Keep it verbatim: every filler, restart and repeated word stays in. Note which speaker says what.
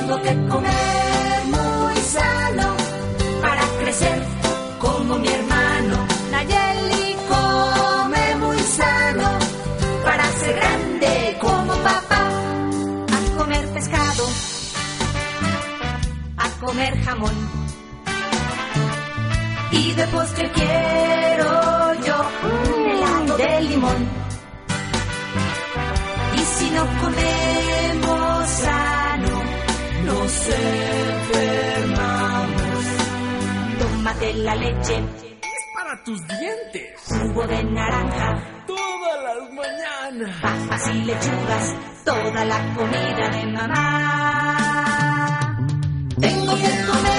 Speaker 1: Tengo que comer muy sano para crecer como mi hermano. Nayeli come muy sano para ser grande como papá. A comer pescado, a comer jamón. Y de postre quiero yo un helado de limón. Y si no comemos sano, nos enfermamos. Tómate la leche,
Speaker 2: es para tus dientes.
Speaker 1: Jugo de naranja,
Speaker 2: todas las mañanas.
Speaker 1: Papas y lechugas, toda la comida de mamá. Tengo que comer